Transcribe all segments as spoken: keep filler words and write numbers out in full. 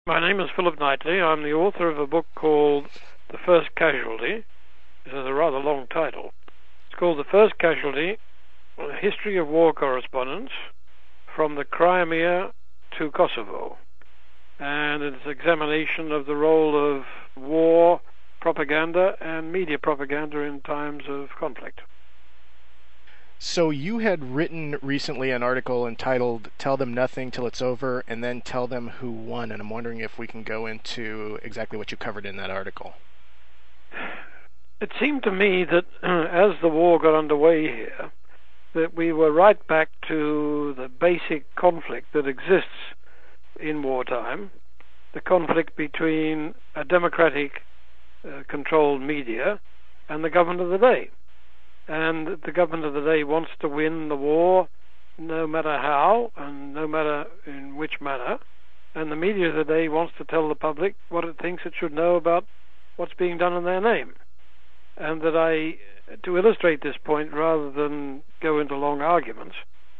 My name is Philip Knightley. I'm the author of a book called The First Casualty. This is a rather long title. It's called The First Casualty, A History of War Correspondence from the Crimea to Kosovo. And it's an examination of the role of war propaganda and media propaganda in times of conflict. So you had written recently an article entitled Tell Them Nothing Till It's Over, and then Tell Them Who Won, and I'm wondering if we can go into exactly what you covered in that article. It seemed to me that uh, as the war got underway here, that we were right back to the basic conflict that exists in wartime, the conflict between a democratic uh, controlled media and the government of the day. And the government of the day wants to win the war no matter how and no matter in which manner. And the media of the day wants to tell the public what it thinks it should know about what's being done in their name. And that I, to illustrate this point rather than go into long arguments,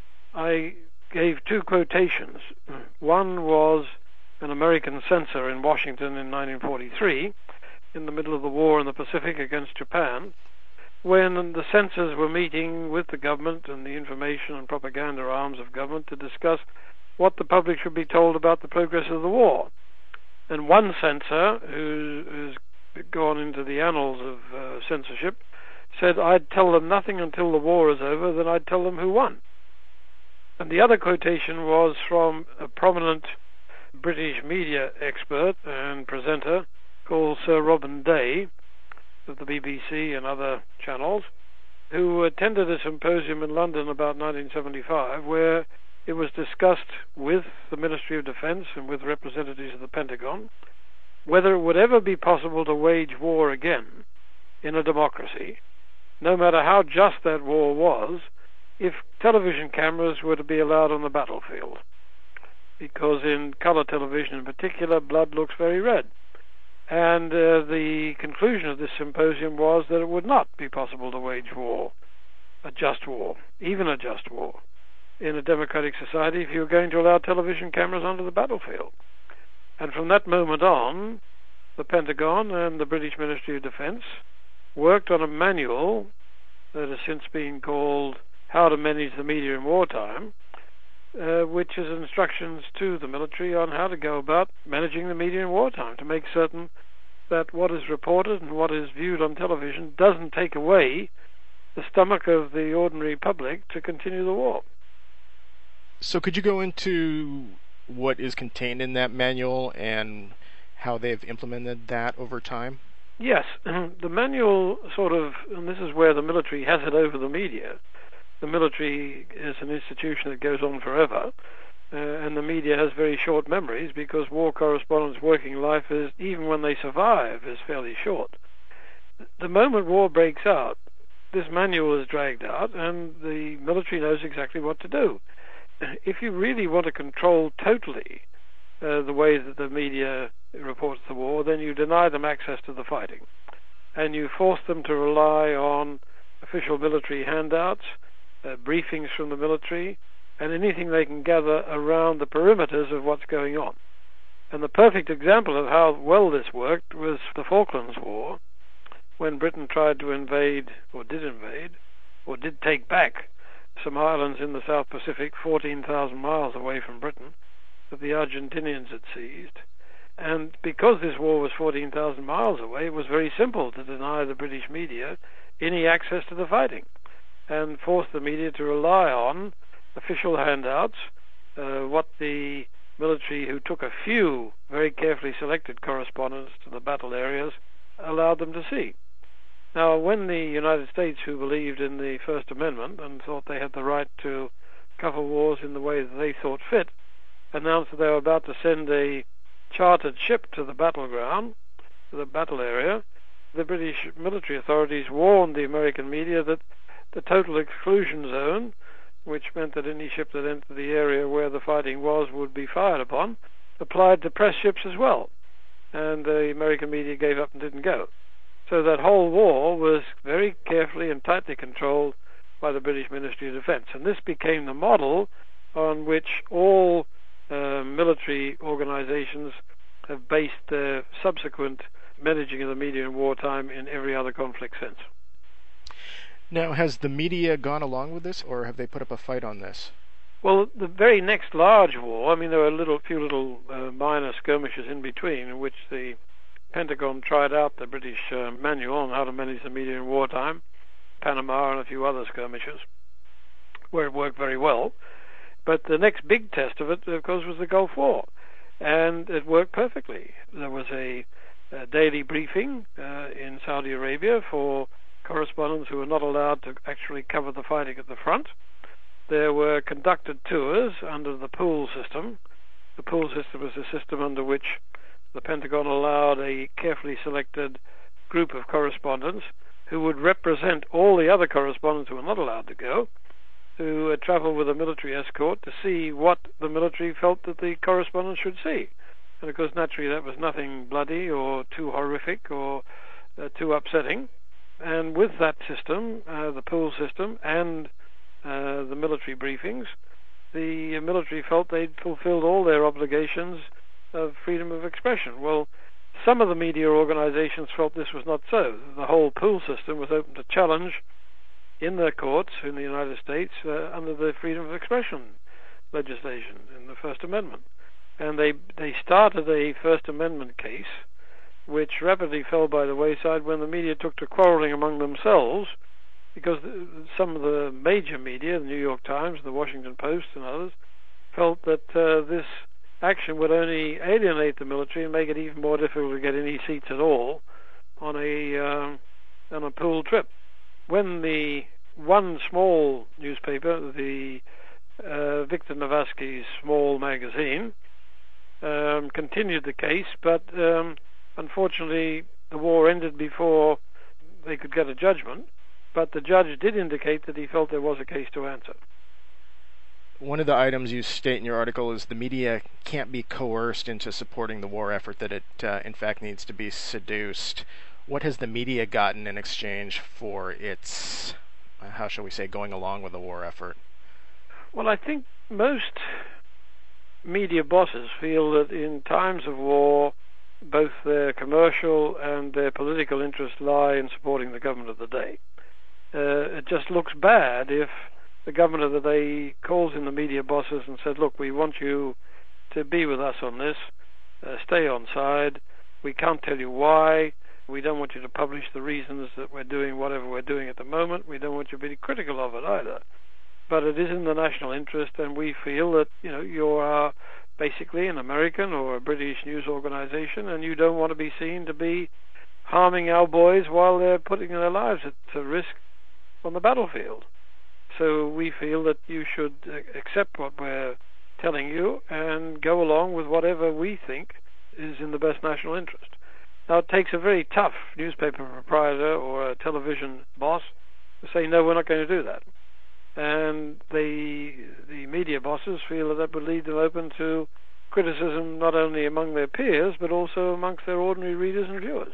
I gave two quotations. One was an American censor in Washington in nineteen forty-three, in the middle of the war in the Pacific against Japan, when the censors were meeting with the government and the information and propaganda arms of government to discuss what the public should be told about the progress of the war. And one censor, who has gone into the annals of uh, censorship, said, "I'd tell them nothing until the war is over, then I'd tell them who won." And the other quotation was from a prominent British media expert and presenter called Sir Robin Day, of the B B C and other channels, who attended a symposium in London about nineteen seventy-five where it was discussed with the Ministry of Defence and with representatives of the Pentagon whether it would ever be possible to wage war again in a democracy, no matter how just that war was, if television cameras were to be allowed on the battlefield. Because in colour television in particular, blood looks very red. And uh, the conclusion of this symposium was that it would not be possible to wage war, a just war, even a just war, in a democratic society if you were going to allow television cameras onto the battlefield. And from that moment on, the Pentagon and the British Ministry of Defence worked on a manual that has since been called How to Manage the Media in Wartime, uh, which is instructions to the military on how to go about managing the media in wartime, to make certain that what is reported and what is viewed on television doesn't take away the stomach of the ordinary public to continue the war. So could you go into what is contained in that manual and how they've implemented that over time? Yes. The manual sort of, and this is where the military has it over the media. The military is an institution that goes on forever, uh, and the media has very short memories because war correspondents' working life is, even when they survive, is fairly short. The moment war breaks out, this manual is dragged out, and the military knows exactly what to do. If you really want to control totally uh, the way that the media reports the war, then you deny them access to the fighting, and you force them to rely on official military handouts, Uh, briefings from the military, and anything they can gather around the perimeters of what's going on. And the perfect example of how well this worked was the Falklands War, when Britain tried to invade, or did invade, or did take back some islands in the South Pacific, fourteen thousand miles away from Britain, that the Argentinians had seized. And because this war was fourteen thousand miles away, it was very simple to deny the British media any access to the fighting, and force the media to rely on official handouts, uh, what the military, who took a few very carefully selected correspondents to the battle areas, allowed them to see. Now, when the United States, who believed in the First Amendment and thought they had the right to cover wars in the way that they thought fit, announced that they were about to send a chartered ship to the battleground, to the battle area, the British military authorities warned the American media that the total exclusion zone, which meant that any ship that entered the area where the fighting was would be fired upon, applied to press ships as well. And the American media gave up and didn't go. So that whole war was very carefully and tightly controlled by the British Ministry of Defence. And this became the model on which all uh, military organizations have based their subsequent managing of the media in wartime in every other conflict since. Now, has the media gone along with this, or have they put up a fight on this? Well, the very next large war, I mean, there were a little, few little uh, minor skirmishes in between in which the Pentagon tried out the British uh, manual on how to manage the media in wartime, Panama and a few other skirmishes, where it worked very well. But the next big test of it, of course, was the Gulf War, and it worked perfectly. There was a, a daily briefing uh, in Saudi Arabia for correspondents who were not allowed to actually cover the fighting at the front. There were conducted tours under the pool system. The pool system was a system under which the Pentagon allowed a carefully selected group of correspondents who would represent all the other correspondents who were not allowed to go, to uh, travel with a military escort to see what the military felt that the correspondents should see. And of course, naturally, that was nothing bloody or too horrific or uh, too upsetting. And with that system, uh, the pool system, and uh, the military briefings, the military felt they'd fulfilled all their obligations of freedom of expression. Well, some of the media organizations felt this was not so. The whole pool system was open to challenge in the courts in the United States uh, under the freedom of expression legislation in the First Amendment. And they they started a First Amendment case which rapidly fell by the wayside when the media took to quarreling among themselves, because some of the major media, the New York Times, the Washington Post and others, felt that uh, this action would only alienate the military and make it even more difficult to get any seats at all on a uh, on a pool trip. When the one small newspaper, the uh, Victor Novaski's small magazine, um, continued the case, but um, unfortunately the war ended before they could get a judgment, but the judge did indicate that he felt there was a case to answer. One of the items you state in your article is the media can't be coerced into supporting the war effort, that it uh, in fact needs to be seduced. What has the media gotten in exchange for its, uh, how shall we say, going along with the war effort? Well, I think most media bosses feel that in times of war, both their commercial and their political interests lie in supporting the government of the day. Uh, it just looks bad if the government of the day calls in the media bosses and said, look, we want you to be with us on this, uh, stay on side, we can't tell you why, we don't want you to publish the reasons that we're doing whatever we're doing at the moment, we don't want you to be critical of it either. But it is in the national interest, and we feel that, you know, you are basically an American or a British news organization, and you don't want to be seen to be harming our boys while they're putting their lives at risk on the battlefield. So we feel that you should accept what we're telling you and go along with whatever we think is in the best national interest. Now, it takes a very tough newspaper proprietor or a television boss to say, no, we're not going to do that. And the the media bosses feel that that would lead them open to criticism not only among their peers, but also amongst their ordinary readers and viewers.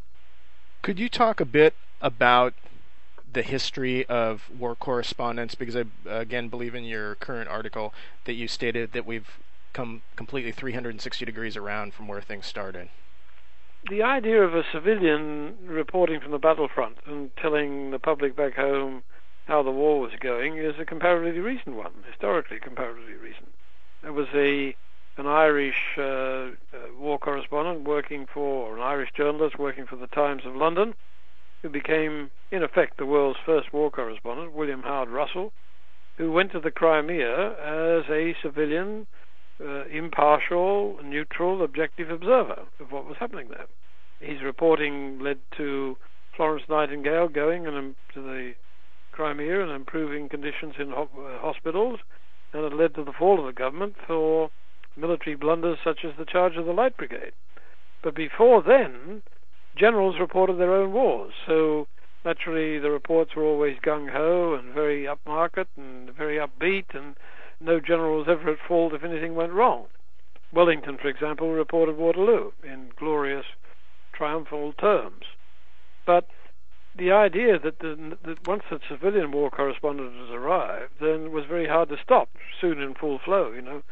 Could you talk a bit about the history of war correspondence? Because I, again, believe in your current article that you stated that we've come completely three hundred sixty degrees around from where things started. The idea of a civilian reporting from the battlefront and telling the public back home how the war was going is a comparatively recent one, historically comparatively recent. There was a an Irish uh, uh, war correspondent working for, or an Irish journalist working for the Times of London, who became, in effect, the world's first war correspondent, William Howard Russell, who went to the Crimea as a civilian, uh, impartial, neutral, objective observer of what was happening there. His reporting led to Florence Nightingale going and um, to the Crimea and improving conditions in ho- uh, hospitals, and it led to the fall of the government for military blunders such as the charge of the Light Brigade. But before then, generals reported their own wars, so naturally the reports were always gung-ho and very upmarket and very upbeat, and no general was ever at fault if anything went wrong. Wellington, for example, reported Waterloo in glorious, triumphal terms. But the idea that, the, that once the civilian war correspondent has arrived, then it was very hard to stop, soon in full flow, you know.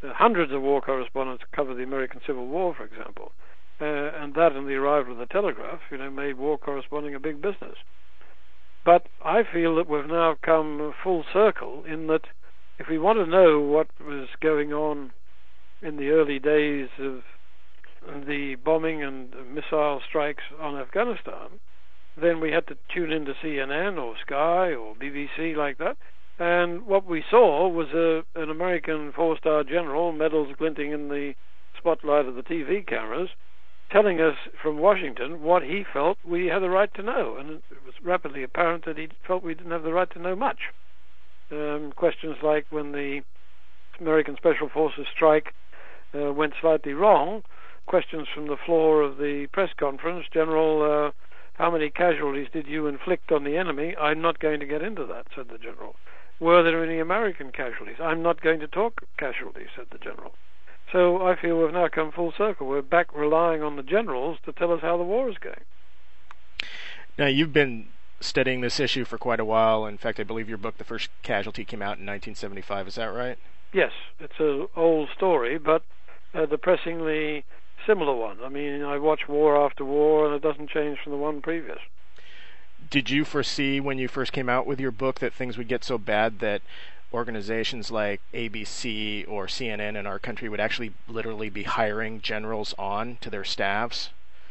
uh, hundreds of war correspondents covered the American Civil War, for example. Uh, and that and the arrival of the telegraph, you know, made war corresponding a big business. But I feel that we've now come full circle in that if we want to know what was going on in the early days of the bombing and missile strikes on Afghanistan, then we had to tune into C N N or Sky or B B C like that. And what we saw was a, an American four-star general, medals glinting in the spotlight of the T V cameras, telling us from Washington what he felt we had the right to know. And it was rapidly apparent that he felt we didn't have the right to know much. Um, questions like when the American Special Forces strike uh, went slightly wrong, questions from the floor of the press conference, General, uh, how many casualties did you inflict on the enemy? I'm not going to get into that, said the general. Were there any American casualties? I'm not going to talk casualties, said the general. So I feel we've now come full circle. We're back relying on the generals to tell us how the war is going. Now, you've been studying this issue for quite a while. In fact, I believe your book, The First Casualty, came out in nineteen seventy-five. Is that right? Yes, it's an old story, but a depressingly similar one. I mean, I watch war after war, and it doesn't change from the one previous. Did you foresee when you first came out with your book that things would get so bad that organizations like A B C or C N N in our country would actually literally be hiring generals on to their staffs?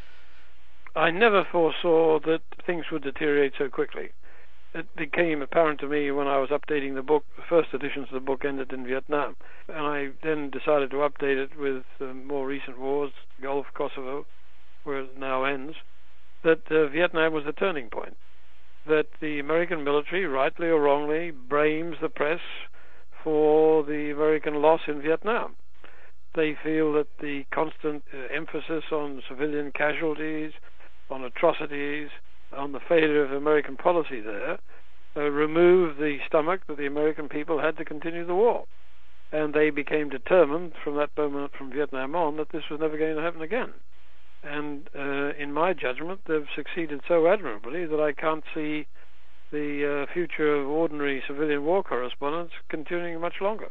I never foresaw that things would deteriorate so quickly. It became apparent to me when I was updating the book. The first editions of the book ended in Vietnam, and I then decided to update it with uh, more recent wars, Gulf, Kosovo, where it now ends, that uh, Vietnam was the turning point. That the American military, rightly or wrongly, blames the press for the American loss in Vietnam. They feel that the constant uh, emphasis on civilian casualties, on atrocities, on the failure of American policy there, uh, removed the stomach that the American people had to continue the war. And they became determined from that moment, from Vietnam on, that this was never going to happen again. And uh, in my judgment, they've succeeded so admirably that I can't see the uh, future of ordinary civilian war correspondence continuing much longer.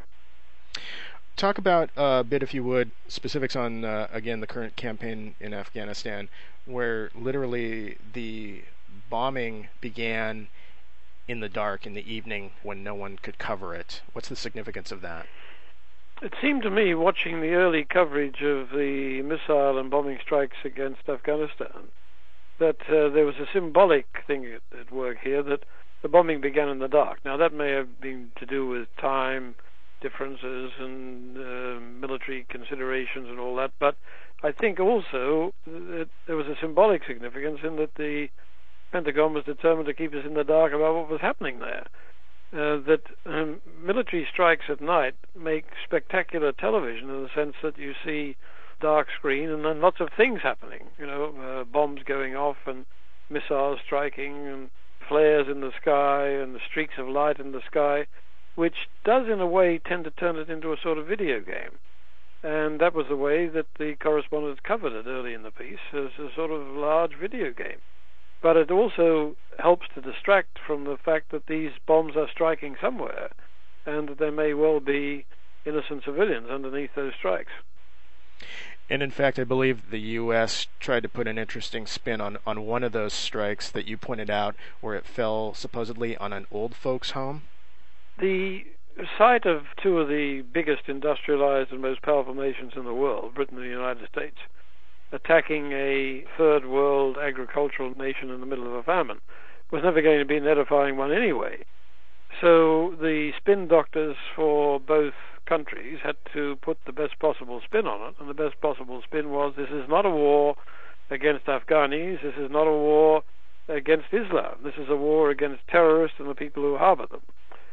Talk about uh, a bit, if you would, specifics on, uh, again, the current campaign in Afghanistan, where literally the bombing began in the dark, in the evening, when no one could cover it. What's the significance of that? It seemed to me, watching the early coverage of the missile and bombing strikes against Afghanistan, that uh, there was a symbolic thing at, at work here, that the bombing began in the dark. Now, that may have been to do with time differences and uh, military considerations and all that, but I think also that there was a symbolic significance in that the Pentagon was determined to keep us in the dark about what was happening there. Uh, that um, military strikes at night make spectacular television in the sense that you see dark screen and then lots of things happening, you know, uh, bombs going off and missiles striking and flares in the sky and the streaks of light in the sky, which does in a way tend to turn it into a sort of video game. And that was the way that the correspondents covered it early in the piece, as a sort of large video game. But it also helps to distract from the fact that these bombs are striking somewhere, and that there may well be innocent civilians underneath those strikes. And in fact, I believe the U S tried to put an interesting spin on, on one of those strikes that you pointed out, where it fell supposedly on an old folks' home. The site of two of the biggest industrialized and most powerful nations in the world, Britain and the United States, attacking a third world agricultural nation in the middle of a famine, was never going to be an edifying one anyway. So the spin doctors for both countries had to put the best possible spin on it, and the best possible spin was, this is not a war against Afghanis, this is not a war against Islam, this is a war against terrorists and the people who harbor them.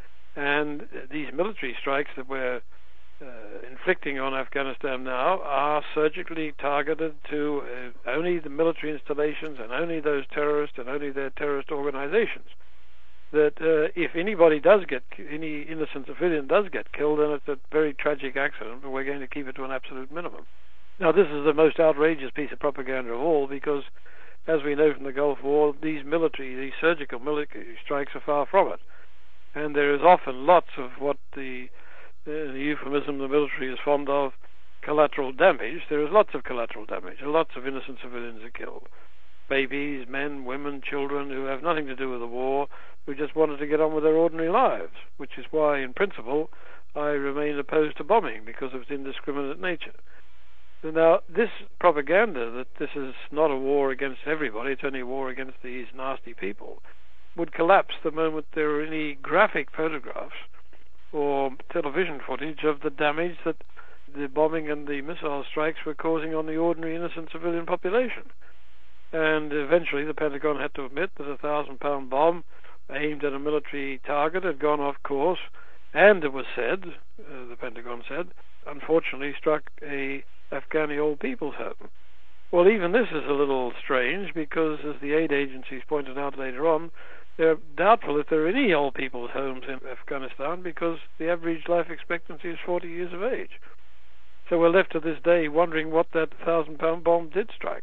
And these military strikes that we're Uh, inflicting on Afghanistan now are surgically targeted to uh, only the military installations and only those terrorists and only their terrorist organizations. That uh, if anybody does get, any innocent civilian does get killed, then it's a very tragic accident, but we're going to keep it to an absolute minimum. Now, this is the most outrageous piece of propaganda of all, because as we know from the Gulf War, these military, these surgical military strikes are far from it. And there is often lots of what the the euphemism the military is fond of, collateral damage. There is lots of collateral damage. Lots of innocent civilians are killed. Babies, men, women, children who have nothing to do with the war, who just wanted to get on with their ordinary lives, which is why, in principle, I remain opposed to bombing, because of its indiscriminate nature. Now, this propaganda that this is not a war against everybody, it's only a war against these nasty people, would collapse the moment there are any graphic photographs or television footage of the damage that the bombing and the missile strikes were causing on the ordinary innocent civilian population. And eventually the Pentagon had to admit that a thousand-pound bomb aimed at a military target had gone off course, and it was said, uh, the Pentagon said, unfortunately struck a Afghani old people's home. Well, even this is a little strange, because as the aid agencies pointed out later on, they're doubtful if there are any old people's homes in Afghanistan, because the average life expectancy is forty years of age. So we're left to this day wondering what that thousand-pound bomb did strike.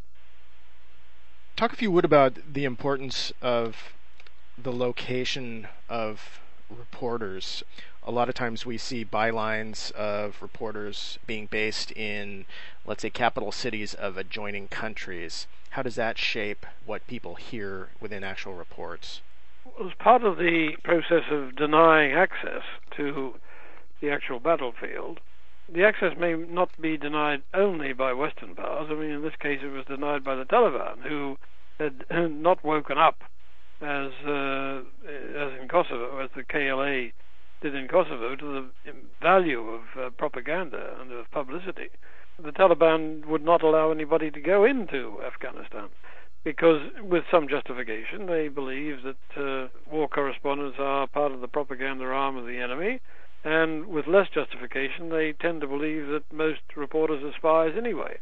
Talk, if you would, about the importance of the location of reporters. A lot of times we see bylines of reporters being based in, let's say, capital cities of adjoining countries. How does that shape what people hear within actual reports? Well, as part of the process of denying access to the actual battlefield, the access may not be denied only by Western powers. I mean, in this case it was denied by the Taliban, who had not woken up as uh, as in Kosovo, as the K L A did in Kosovo, to the value of uh, propaganda and of publicity. The Taliban would not allow anybody to go into Afghanistan, because with some justification they believe that uh, war correspondents are part of the propaganda arm of the enemy, and with less justification they tend to believe that most reporters are spies anyway.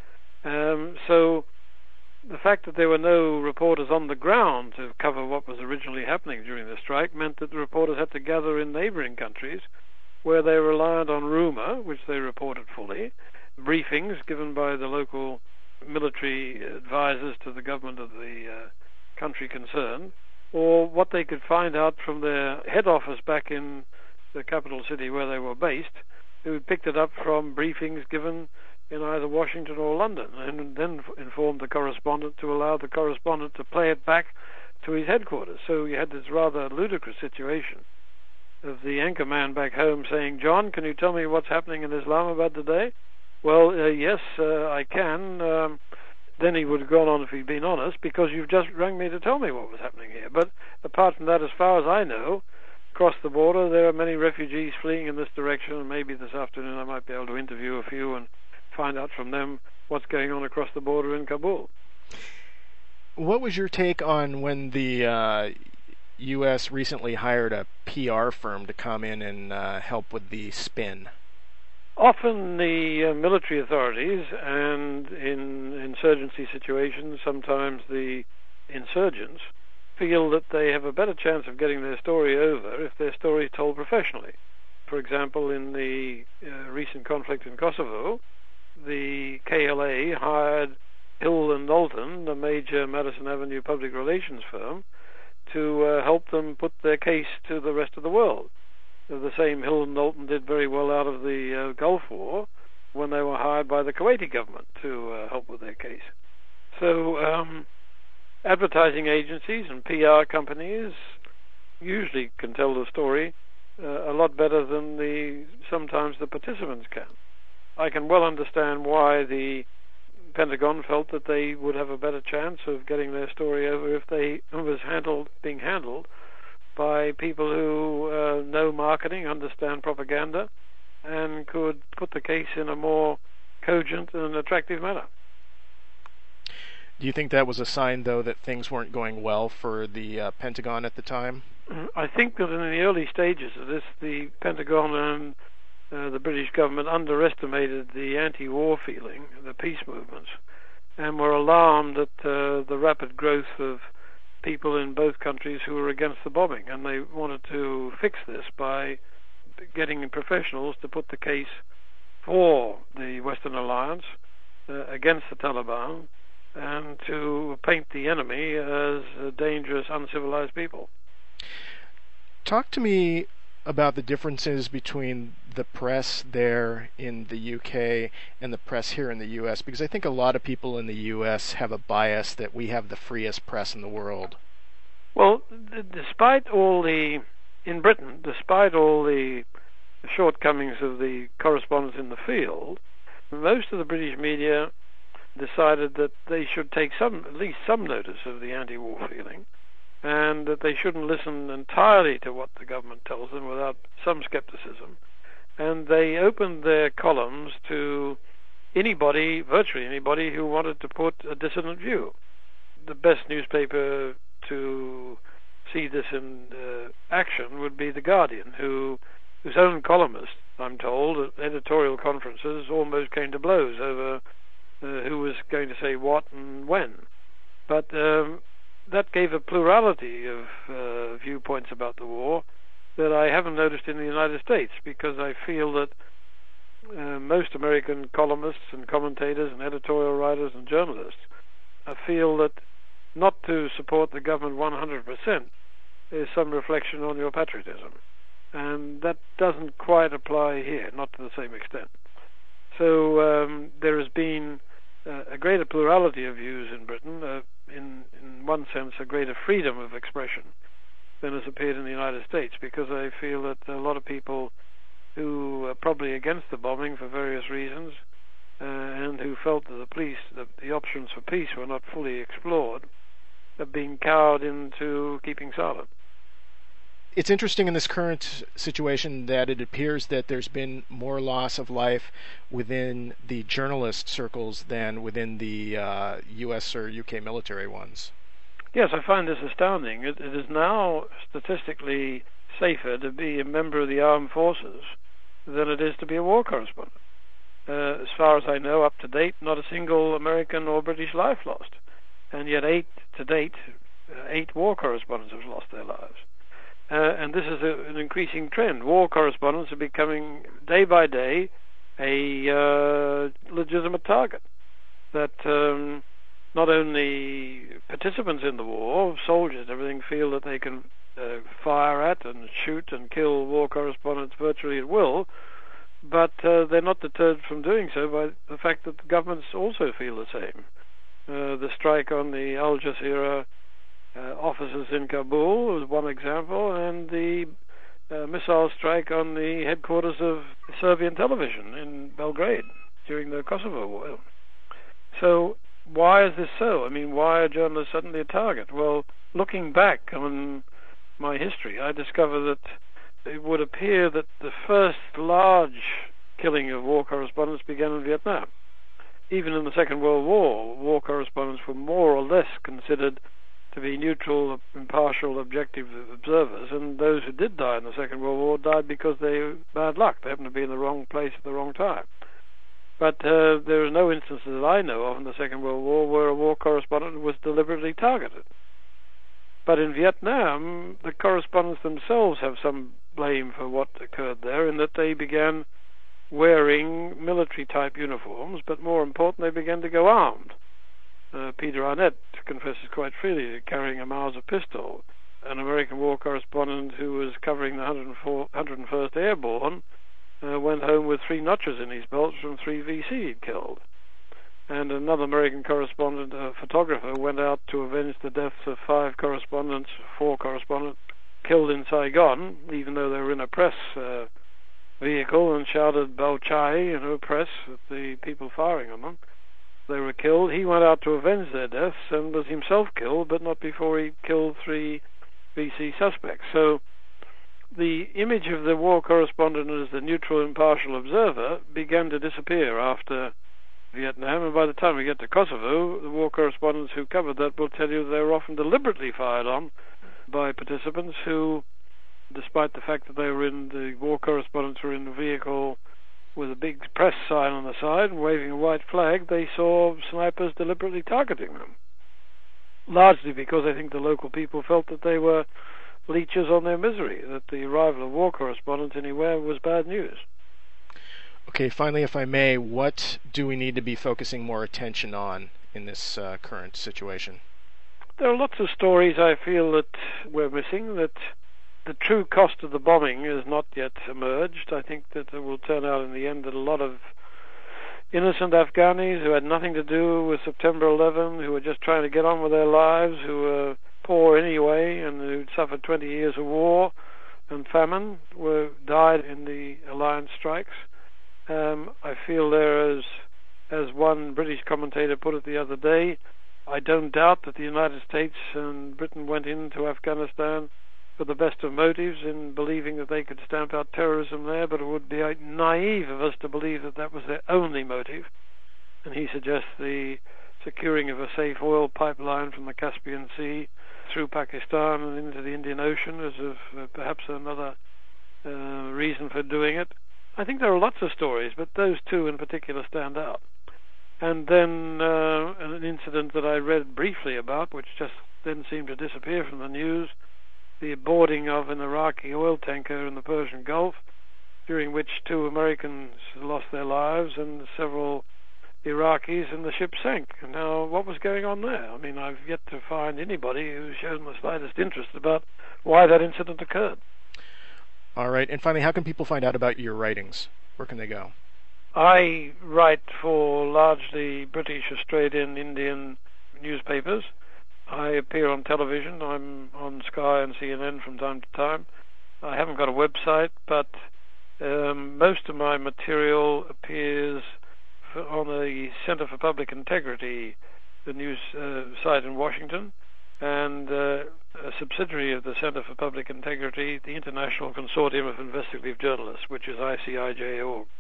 Um, so the fact that there were no reporters on the ground to cover what was originally happening during the strike meant that the reporters had to gather in neighboring countries, where they relied on rumor, which they reported fully, briefings given by the local military advisors to the government of the uh, country concerned, or what they could find out from their head office back in the capital city where they were based, who picked it up from briefings given in either Washington or London, and then informed the correspondent to allow the correspondent to play it back to his headquarters. So you had this rather ludicrous situation of the anchorman back home saying, "John, can you tell me what's happening in Islamabad today?" "Well, uh, yes, uh, I can." Um, then he would have gone on if he'd been honest, "because you've just rang me to tell me what was happening here." But apart from that, as far as I know, across the border there are many refugees fleeing in this direction, and maybe this afternoon I might be able to interview a few and find out from them what's going on across the border in Kabul. What was your take on when the uh, U S recently hired a P R firm to come in and uh, help with the spin? Often the uh, military authorities, and in insurgency situations sometimes the insurgents, feel that they have a better chance of getting their story over if their story is told professionally. For example, in the uh, recent conflict in Kosovo, the K L A hired Hill and Knowlton, a major Madison Avenue public relations firm, to uh, help them put their case to the rest of the world. The same Hill and Knowlton did very well out of the uh, Gulf War when they were hired by the Kuwaiti government to uh, help with their case. So um, advertising agencies and P R companies usually can tell the story uh, a lot better than the sometimes the participants can. I can well understand why the Pentagon felt that they would have a better chance of getting their story over if they was handled being handled by people who uh, know marketing, understand propaganda, and could put the case in a more cogent and attractive manner. Do you think that was a sign, though, that things weren't going well for the uh, Pentagon at the time? I think that in the early stages of this, the Pentagon and uh, the British government underestimated the anti-war feeling, the peace movements, and were alarmed at uh, the rapid growth of people in both countries who were against the bombing, and they wanted to fix this by getting professionals to put the case for the Western Alliance uh, against the Taliban, and to paint the enemy as dangerous, uncivilized people. Talk to me about the differences between the press there in the U K and the press here in the U S? Because I think a lot of people in the U S have a bias that we have the freest press in the world. Well, d- despite all the, in Britain, despite all the shortcomings of the correspondents in the field, most of the British media decided that they should take some, at least some notice of the anti-war feeling, and that they shouldn't listen entirely to what the government tells them without some skepticism. And they opened their columns to anybody, virtually anybody, who wanted to put a dissident view. The best newspaper to see this in uh, action would be The Guardian, who, whose own columnists, I'm told, at editorial conferences almost came to blows over uh, who was going to say what and when. But um, that gave a plurality of uh, viewpoints about the war that I haven't noticed in the United States, because I feel that uh, most American columnists and commentators and editorial writers and journalists uh, feel that not to support the government one hundred percent is some reflection on your patriotism. And that doesn't quite apply here, not to the same extent. So um, there has been uh, a greater plurality of views in Britain, uh, in, in one sense a greater freedom of expression than has appeared in the United States, because I feel that a lot of people who are probably against the bombing for various reasons uh, and who felt that the police, the, the options for peace were not fully explored, have been cowed into keeping silent. It's interesting in this current situation that it appears that there's been more loss of life within the journalist circles than within the uh, U S or U K military ones. Yes, I find this astounding. It, it is now statistically safer to be a member of the armed forces than it is to be a war correspondent. Uh, as far as I know, up to date, not a single American or British life lost. And yet eight, to date, uh, eight war correspondents have lost their lives. Uh, and this is a, an increasing trend. War correspondents are becoming, day by day, a uh, legitimate target. That um, not only participants in the war, soldiers, everything, feel that they can uh, fire at and shoot and kill war correspondents virtually at will, but uh, they're not deterred from doing so by the fact that the governments also feel the same. Uh, the strike on the Al Jazeera Uh, officers in Kabul was one example, and the uh, missile strike on the headquarters of Serbian television in Belgrade during the Kosovo war. So why is this so? I mean, why are journalists suddenly a target? Well, looking back on my history, I discover that it would appear that the first large killing of war correspondents began in Vietnam. Even in the Second World War, war correspondents were more or less considered to be neutral, impartial, objective observers, and those who did die in the Second World War died because they bad luck. They happened to be in the wrong place at the wrong time. But uh, there are no instances that I know of in the Second World War where a war correspondent was deliberately targeted. But in Vietnam, the correspondents themselves have some blame for what occurred there, in that they began wearing military-type uniforms, but more important, they began to go armed. Uh, Peter Arnett confesses quite freely to carrying a Mauser pistol. An American war correspondent who was covering the one hundred first Airborne uh, went home with three notches in his belt from three V C he'd killed. And another American correspondent, a photographer, went out to avenge the deaths of five correspondents, four correspondents, killed in Saigon, even though they were in a press uh, vehicle and shouted "Bao Chai," you know, press, at the people firing on them. They were killed. He went out to avenge their deaths and was himself killed, but not before he killed three V C suspects. So the image of the war correspondent as the neutral, impartial observer began to disappear after Vietnam, and by the time we get to Kosovo, the war correspondents who covered that will tell you they were often deliberately fired on by participants who, despite the fact that they were in, the war correspondents were in the vehicle with a big press sign on the side and waving a white flag, they saw snipers deliberately targeting them. Largely because I think the local people felt that they were leeches on their misery, that the arrival of war correspondents anywhere was bad news. Okay, finally, if I may, what do we need to be focusing more attention on in this uh, current situation? There are lots of stories I feel that we're missing, that the true cost of the bombing has not yet emerged. I think that it will turn out in the end that a lot of innocent Afghanis who had nothing to do with September eleventh, who were just trying to get on with their lives, who were poor anyway, and who'd suffered twenty years of war and famine, were died in the alliance strikes. Um, I feel there is, as one British commentator put it the other day, I don't doubt that the United States and Britain went into Afghanistan for the best of motives in believing that they could stamp out terrorism there, but it would be naive of us to believe that that was their only motive. And he suggests the securing of a safe oil pipeline from the Caspian Sea through Pakistan and into the Indian Ocean as of uh, perhaps another uh, reason for doing it. I think there are lots of stories, but those two in particular stand out. And then uh, an incident that I read briefly about, which just then seemed to disappear from the news, the boarding of an Iraqi oil tanker in the Persian Gulf, during which two Americans lost their lives and several Iraqis, and the ship sank. Now, what was going on there? I mean, I've yet to find anybody who's shown the slightest interest about why that incident occurred. All right. And finally, how can people find out about your writings? Where can they go? I write for largely British, Australian, Indian newspapers. I appear on television. I'm on Sky and C N N from time to time. I haven't got a website, but um, most of my material appears for, on the Center for Public Integrity, the news uh, site in Washington, and uh, a subsidiary of the Center for Public Integrity, the International Consortium of Investigative Journalists, which is I C I J dot org.